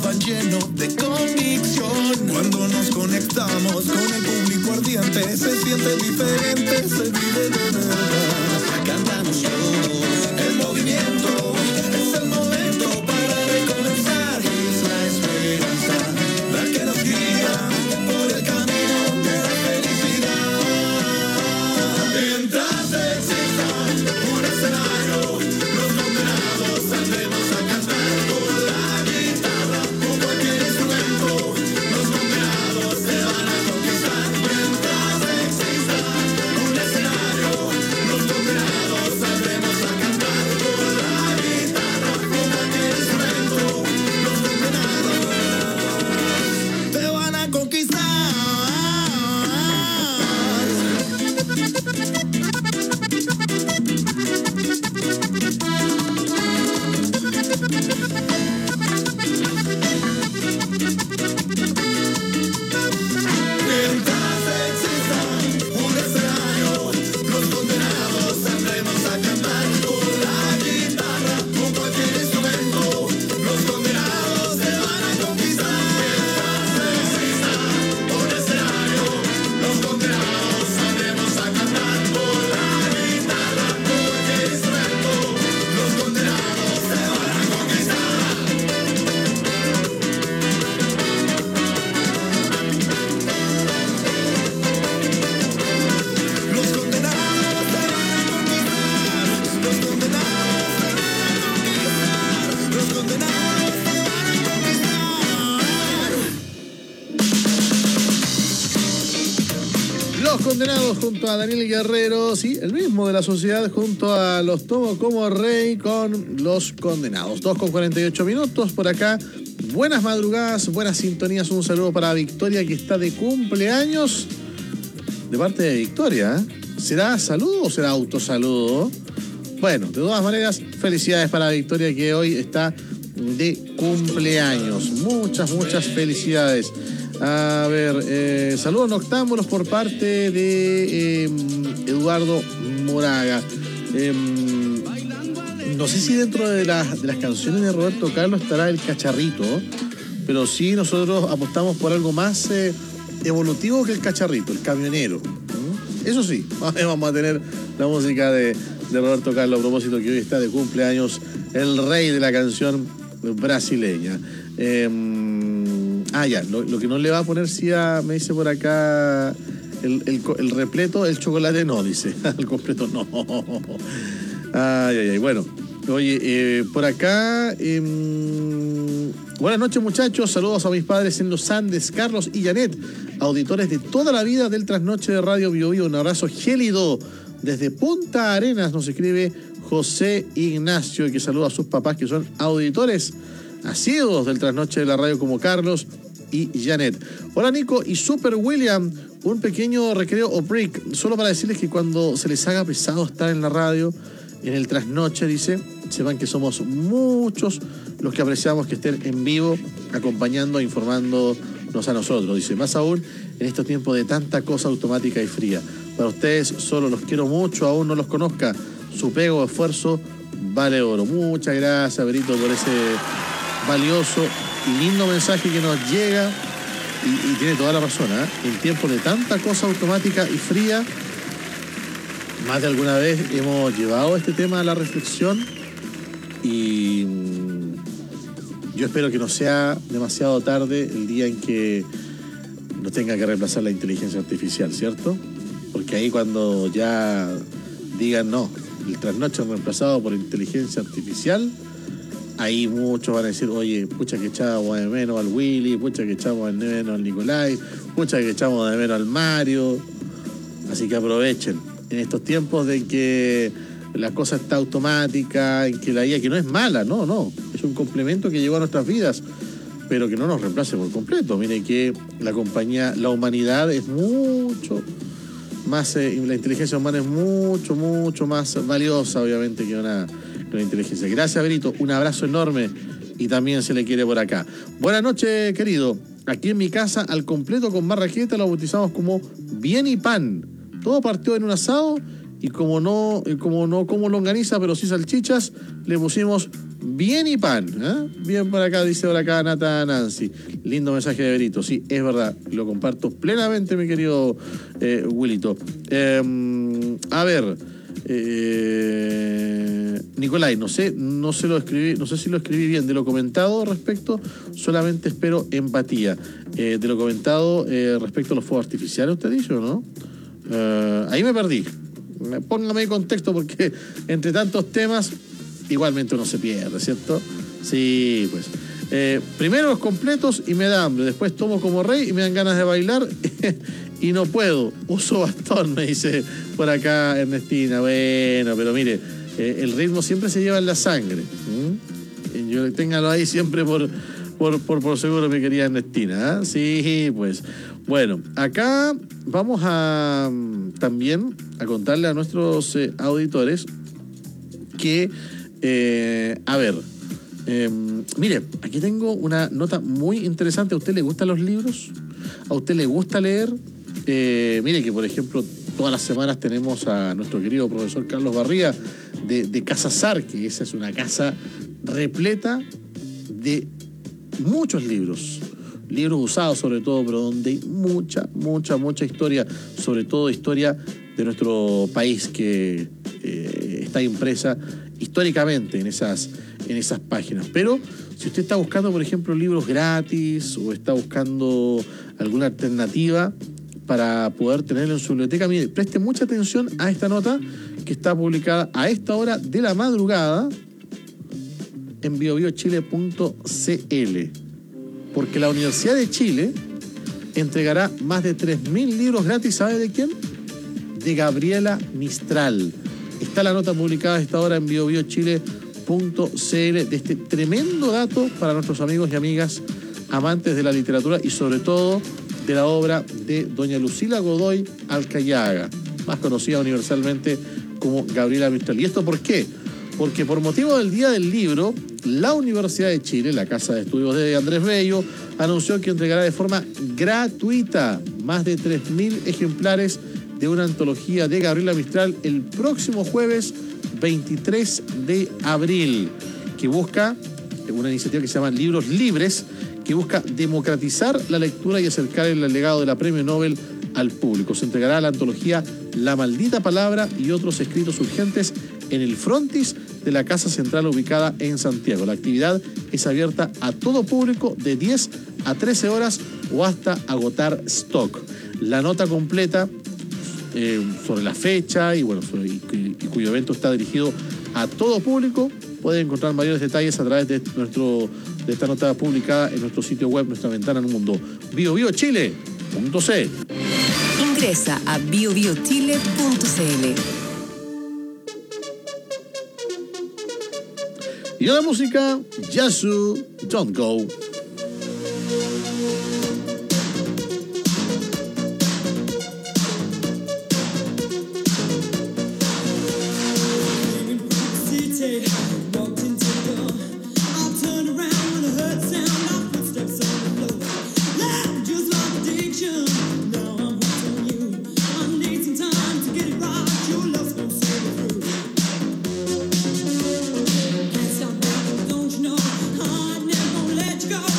tan lleno de convicción. Cuando nos conectamos con el público ardiente, se siente diferente, se vive de verdad. Cantamos todos el movimiento, es el momento para recomenzar. Es la esperanza, la que nos guía por el camino de la felicidad. Mientras exista un escenario, los condenados saldremos a cantar con la guitarra o cualquier instrumento. Los condenados se van a conquistar. Mientras exista un escenario, los condenados saldremos a cantar con la guitarra o cualquier instrumento. Los condenados te van a conquistar. Mientras exista un escenario, los condenados saldremos a cantar con la guitarra o cualquier instrumento. Los condenados se van a conquistar. Mientras exista un escenario, los condenados saldremos a cantar con la guitarra o cualquier instrumento. Los condenados se van a conquistar. Los condenados te van a conquistar. Los condenados te van a conquistar. Los condenados te van a conquistar. Los Condenados junto a Daniel Guerrero, sí, el mismo de la sociedad, junto a Los Tomo como Rey con Los Condenados. 2:48 por acá. Buenas madrugadas, buenas sintonías. Un saludo para Victoria, que está de cumpleaños. De parte de Victoria, ¿eh? ¿Será saludo o será autosaludo? Bueno, de todas maneras, felicidades para Victoria, que hoy está de cumpleaños. Muchas felicidades. A ver, saludos noctámbulos por parte de Eduardo Moraga. No sé si dentro de las canciones de Roberto Carlos estará el cacharrito, pero sí nosotros apostamos por algo más evolutivo que el cacharrito, el camionero. Eso sí, vamos a tener la música de Roberto Carlos, a propósito que hoy está de cumpleaños el rey de la canción brasileña. Lo que no le va a poner, me dice por acá, el repleto, el chocolate no, dice. El completo no. Bueno, oye, por acá, buenas noches, muchachos. Saludos a mis padres en los Andes, Carlos y Janet, auditores de toda la vida del Trasnoche de Radio Bio Bio. Un abrazo gélido desde Punta Arenas, nos escribe José Ignacio, que saluda a sus papás, que son auditores asiduos del Trasnoche de la radio, como Carlos y Janet. Hola, Nico y Super William. Un pequeño recreo o break, solo para decirles que cuando se les haga pesado estar en la radio, en el Trasnoche, dice, sepan que somos muchos los que apreciamos que estén en vivo, acompañando e informándonos a nosotros. Dice, más aún en estos tiempos de tanta cosa automática y fría. Para ustedes solo los quiero mucho, aún no los conozca. Su pego, esfuerzo, vale oro. Muchas gracias, Berito, por ese valioso y lindo mensaje que nos llega. Y tiene toda la razón, ¿eh? En tiempos de tanta cosa automática y fría, más de alguna vez hemos llevado este tema a la reflexión, y yo espero que no sea demasiado tarde el día en que nos tenga que reemplazar la inteligencia artificial, ¿cierto? Porque ahí, cuando ya digan no, el Trasnoche reemplazado por inteligencia artificial, ahí muchos van a decir, oye, pucha que echamos de menos al Willy, pucha que echamos de menos al Nicolai, pucha que echamos de menos al Mario. Así que aprovechen en estos tiempos de que la cosa está automática, en que la IA, que no es mala, no, es un complemento que llegó a nuestras vidas, pero que no nos reemplace por completo. Mire que la humanidad es mucho más, la inteligencia humana es mucho más valiosa, obviamente, que una inteligencia. Gracias, Berito, un abrazo enorme, y también se le quiere por acá. Buenas noches, querido. Aquí en mi casa, al completo con marraqueta, lo bautizamos como Bien y Pan. Todo partió en un asado, y como no como longaniza, pero sí salchichas, le pusimos bien y pan, ¿eh? Bien por acá, dice por acá Nata Nancy. Lindo mensaje de Berito, sí, es verdad, lo comparto plenamente, mi querido Willito. A ver, Nicolai, no sé si lo escribí bien. De lo comentado respecto, solamente espero empatía. De lo comentado respecto a los fuegos artificiales, ¿usted dice o no? Ahí me perdí. Póngame en contexto porque entre tantos temas igualmente uno se pierde, ¿cierto? Sí, pues. Primero los completos y me da hambre. Después tomo como rey y me dan ganas de bailar y no puedo. Uso bastón, me dice por acá Ernestina. Bueno, pero mire, el ritmo siempre se lleva en la sangre. Yo téngalo ahí siempre por seguro, mi querida Ernestina. Sí, pues. Bueno, acá vamos a también a contarle a nuestros auditores que, a ver, mire, aquí tengo una nota muy interesante. ¿A usted le gustan los libros? ¿A usted le gusta leer? Mire que, por ejemplo, todas las semanas tenemos a nuestro querido profesor Carlos Barría de Casa Sar, que esa es una casa repleta de muchos libros usados sobre todo, pero donde hay mucha historia, sobre todo historia de nuestro país que está impresa históricamente en esas páginas. Pero si usted está buscando, por ejemplo, libros gratis o está buscando alguna alternativa para poder tenerlo en su biblioteca, mire, preste mucha atención a esta nota que está publicada a esta hora de la madrugada en biobiochile.cl, porque la Universidad de Chile entregará más de 3.000 libros gratis. ¿Sabe de quién? De Gabriela Mistral. Está la nota publicada a esta hora en biobiochile.cl de este tremendo dato para nuestros amigos y amigas amantes de la literatura y sobre todo de la obra de doña Lucila Godoy Alcayaga, más conocida universalmente como Gabriela Mistral. ¿Y esto por qué? Porque por motivo del Día del Libro, la Universidad de Chile, la Casa de Estudios de Andrés Bello, anunció que entregará de forma gratuita más de 3.000 ejemplares de una antología de Gabriela Mistral el próximo jueves 23 de abril, que busca una iniciativa que se llama Libros Libres, que busca democratizar la lectura y acercar el legado de la Premio Nobel al público. Se entregará la antología La Maldita Palabra y otros escritos urgentes en el frontis de la Casa Central ubicada en Santiago. La actividad es abierta a todo público de 10 a 13 horas o hasta agotar stock. La nota completa sobre la fecha y cuyo evento está dirigido a todo público, pueden encontrar mayores detalles a través de esta nota publicada en nuestro sitio web, nuestra ventana en un mundo, biobiochile.cl. Ingresa a biobiochile.cl. Y a la música, Yasu, Don't Go. Go.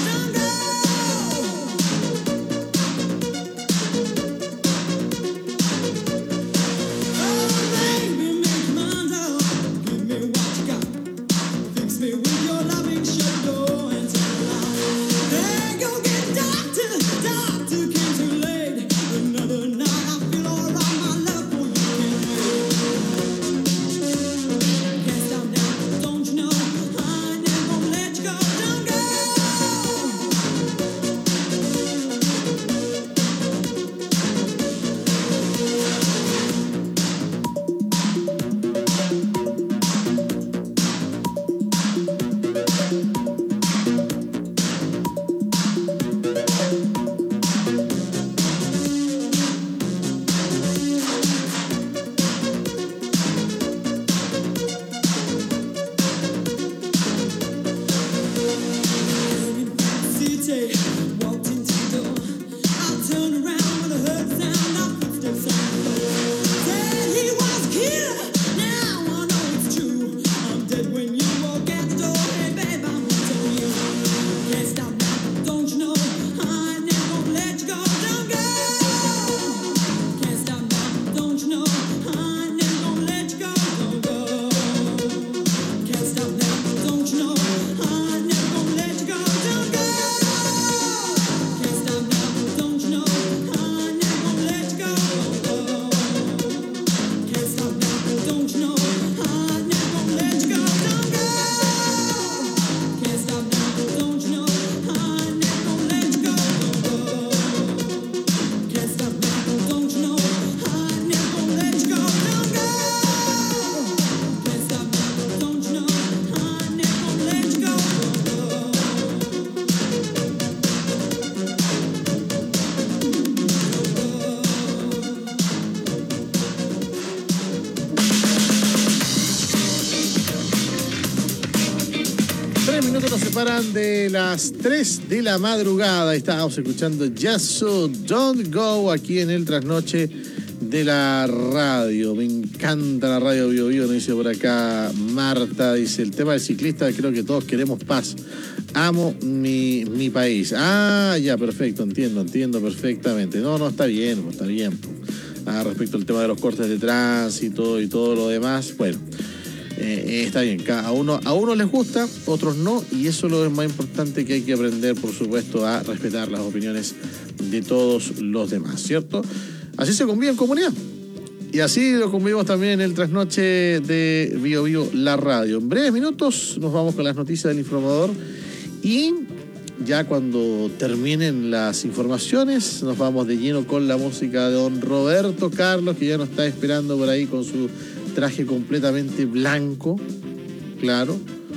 eran de las 3 de la madrugada. Estábamos escuchando Just So Don't Go aquí en el trasnoche de la radio. Me encanta la radio Bio Bio, nos dice por acá Marta. Dice, el tema del ciclista, creo que todos queremos paz. Amo mi país. Ah, ya, perfecto, entiendo perfectamente. No, está bien. Respecto al tema de los cortes de tránsito y todo lo demás, bueno, está bien. A uno les gusta, otros no, y eso es lo más importante, que hay que aprender, por supuesto, a respetar las opiniones de todos los demás, ¿cierto? Así se convive en comunidad. Y así lo convivimos también en el trasnoche de Bio Bio, la radio. En breves minutos nos vamos con las noticias del informador y ya cuando terminen las informaciones nos vamos de lleno con la música de don Roberto Carlos, que ya nos está esperando por ahí con su traje completamente blanco, claro.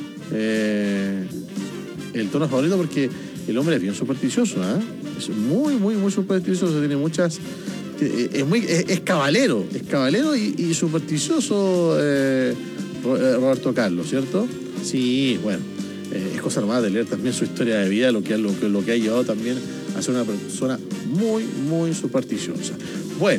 El tono favorito porque el hombre es bien supersticioso, ¿eh? Es muy supersticioso, tiene muchas... Es caballero y supersticioso Roberto Carlos, ¿cierto? Sí, bueno, es cosa nomás de leer también su historia de vida, lo que ha llevado también a ser una persona muy supersticiosa. Bueno,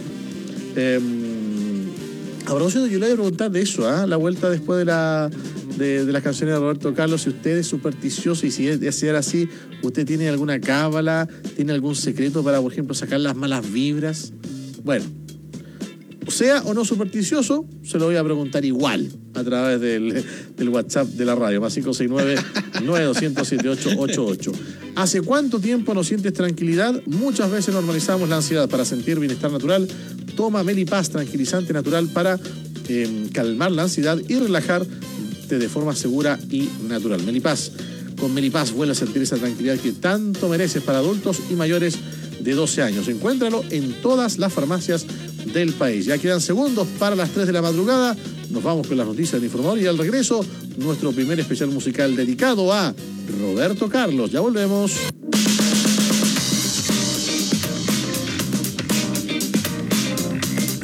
a propósito, yo le voy a preguntar de eso, la vuelta después de las canciones de Roberto Carlos, si usted es supersticioso y si es así, ¿usted tiene alguna cábala, tiene algún secreto para, por ejemplo, sacar las malas vibras? Bueno, sea o no supersticioso, se lo voy a preguntar igual a través del WhatsApp de la radio, más 569-9200-7888. ¿Hace cuánto tiempo no sientes tranquilidad? Muchas veces normalizamos la ansiedad. Para sentir bienestar natural, toma Melipaz, tranquilizante natural para calmar la ansiedad y relajarte de forma segura y natural. Melipaz. Con Melipaz vuelve a sentir esa tranquilidad que tanto mereces para adultos y mayores de 12 años. Encuéntralo en todas las farmacias del país. Ya quedan segundos para las 3 de la madrugada. Nos vamos con las noticias del informador y al regreso, nuestro primer especial musical dedicado a Roberto Carlos. Ya volvemos.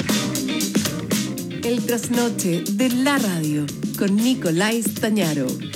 El trasnoche de la radio con Nicolás Tañaro.